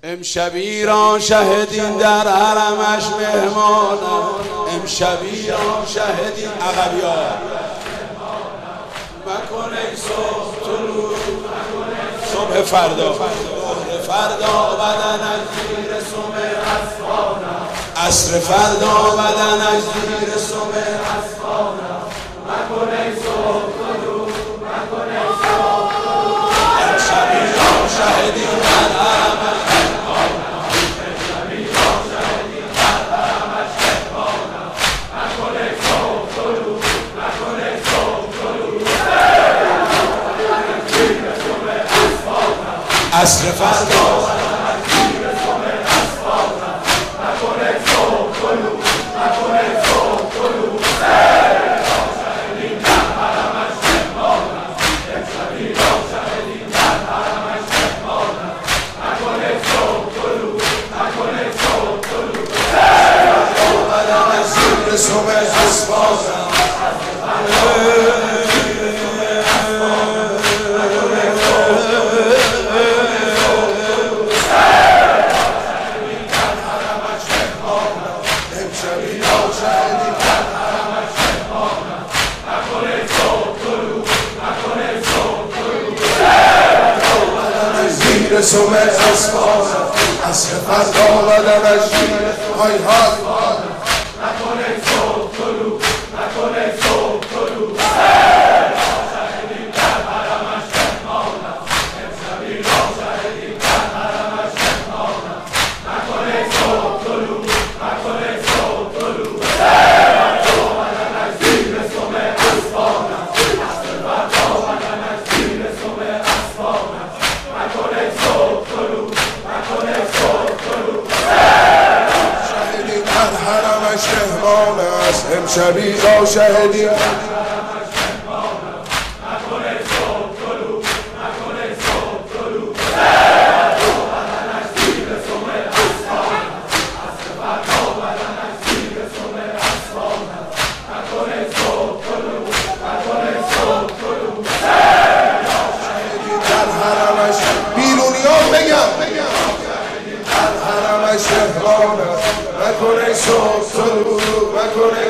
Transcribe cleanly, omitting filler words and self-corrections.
امشبی را شهدین در حرمش مهمانم، امشبی را شهدین عقبیا مکن ای صبح طلوع، صبح فردا فردا بدنش زیر سم اسبانم، عصر فردا بدنش زیر سم اسبانم، مکن ای صبح طلوع، مکن ای صبح طلوع. امشبی را شهدین در حرمش مهمانم، امشبی را شهدین در حرمش مهمانم، مکن ای صبح طلوع، مکن ای صبح طلوع. عصر فردا زیر سم اسبانم، مکن ای صبح طلوع، مکن ای صبح طلوع. را شهدین در حرمش مهمانم، امشبی را شهدین در حرمش مهمانم، مکن ای صبح طلوع، مکن ای صبح طلوع. بدنش زیر سم اسبانم، سم اسبانم، عصر فردا بدنش زیر های های. مکن ای صبح طلوع، مکن ای صبح طلوع. را شهدین در حرمش مهمانم، امشبی را شهدین در حرمش مهمانم، مکن ای صبح طلوع، مکن ای صبح طلوع. بدنش زیر سم اسبانم، عصر فردا بدنش زیر سم اسبانم، مکن ای صبح طلوع، مکن ای صبح طلوع. شهدین در حرمش مهمان است، امشبی را شهدین در حرمش مهمانم، مکن ای صبح طلوع، مکن ای صبح طلوع. بدنش زیر سم اسبانم، عصر فردا بدنش زیر سم اسبانم، مکن ای صبح طلوع، مکن ای صبح طلوع. شهدین در حرمش بیرونیان بگم در حرمش مهمانم، مکن ای صبح طلوع، مکن ای